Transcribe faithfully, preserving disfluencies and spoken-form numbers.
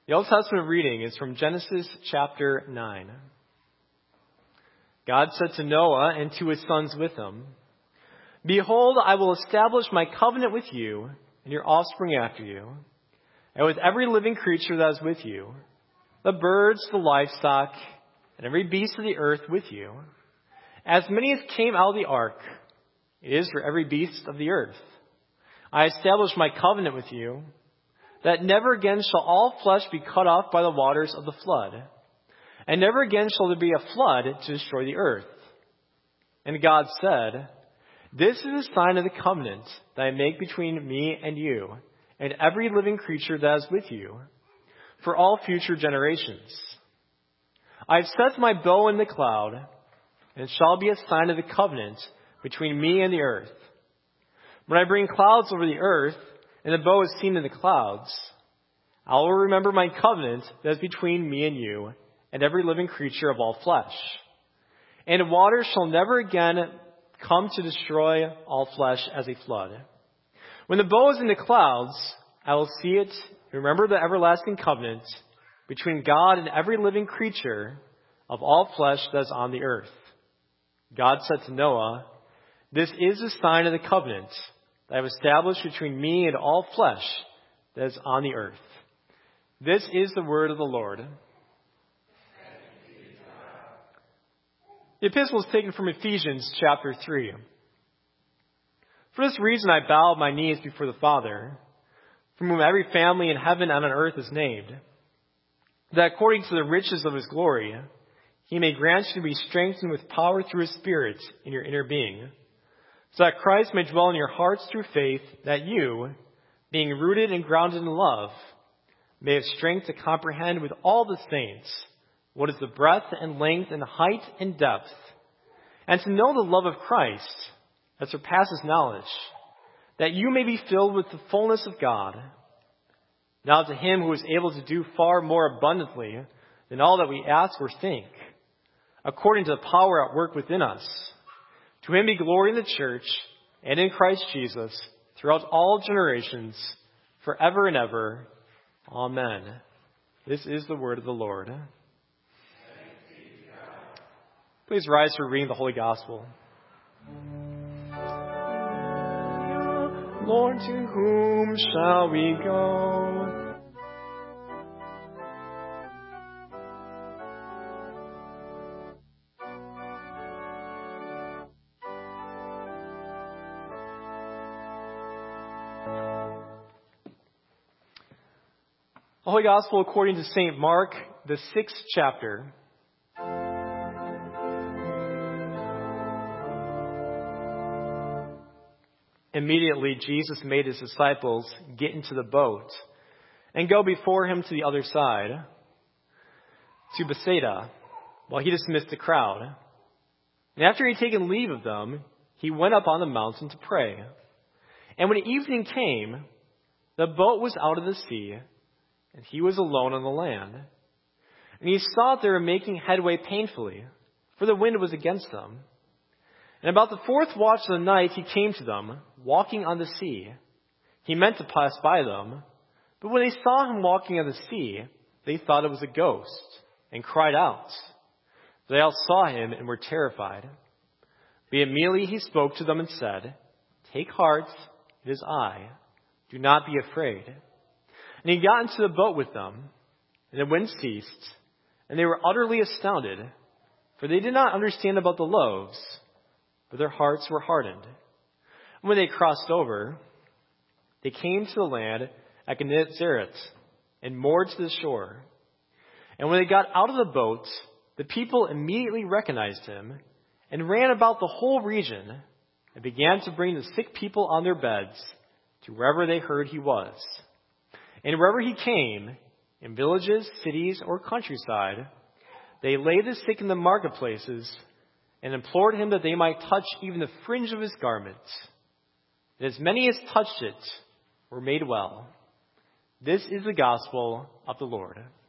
The Old Testament reading is from Genesis chapter nine. God said to Noah and to his sons with him, "Behold, I will establish my covenant with you and your offspring after you, and with every living creature that is with you, the birds, the livestock, and every beast of the earth with you. As many as came out of the ark, it is for every beast of the earth. I establish my covenant with you, that never again shall all flesh be cut off by the waters of the flood, and never again shall there be a flood to destroy the earth." And God said, "This is a sign of the covenant that I make between me and you, and every living creature that is with you, for all future generations. I have set my bow in the cloud, and it shall be a sign of the covenant between me and the earth. When I bring clouds over the earth, and the bow is seen in the clouds, I will remember my covenant that is between me and you, and every living creature of all flesh. And water shall never again come to destroy all flesh as a flood. When the bow is in the clouds, I will see it, and remember the everlasting covenant between God and every living creature of all flesh that is on the earth." God said to Noah, "This is a sign of the covenant that I have established between me and all flesh that is on the earth." This is the word of the Lord. The epistle is taken from Ephesians chapter three. "For this reason I bow my knees before the Father, from whom every family in heaven and on earth is named, that according to the riches of his glory, he may grant you to be strengthened with power through his Spirit in your inner being, so that Christ may dwell in your hearts through faith, that you, being rooted and grounded in love, may have strength to comprehend with all the saints what is the breadth and length and height and depth, and to know the love of Christ that surpasses knowledge, that you may be filled with the fullness of God. Now to him who is able to do far more abundantly than all that we ask or think, according to the power at work within us, to him be glory in the church and in Christ Jesus throughout all generations, forever and ever. Amen." This is the word of the Lord. Please rise for reading the Holy Gospel. Lord, to whom shall we go? The Holy Gospel according to Saint Mark, the sixth chapter. Immediately Jesus made his disciples get into the boat and go before him to the other side, to Bethsaida, while he dismissed the crowd. And after he had taken leave of them, he went up on the mountain to pray. And when evening came, the boat was out of the sea, and he was alone on the land. And he saw that they were making headway painfully, for the wind was against them. And about the fourth watch of the night he came to them, walking on the sea. He meant to pass by them, but when they saw him walking on the sea, they thought it was a ghost, and cried out. They all saw him and were terrified. But immediately he spoke to them and said, "Take heart, it is I. Do not be afraid." And he got into the boat with them, and the wind ceased, and they were utterly astounded, for they did not understand about the loaves, but their hearts were hardened. And when they crossed over, they came to the land at Gennesaret and moored to the shore. And when they got out of the boat, the people immediately recognized him and ran about the whole region and began to bring the sick people on their beds to wherever they heard he was. And wherever he came, in villages, cities, or countryside, they laid the sick in the marketplaces and implored him that they might touch even the fringe of his garment. And as many as touched it were made well. This is the gospel of the Lord.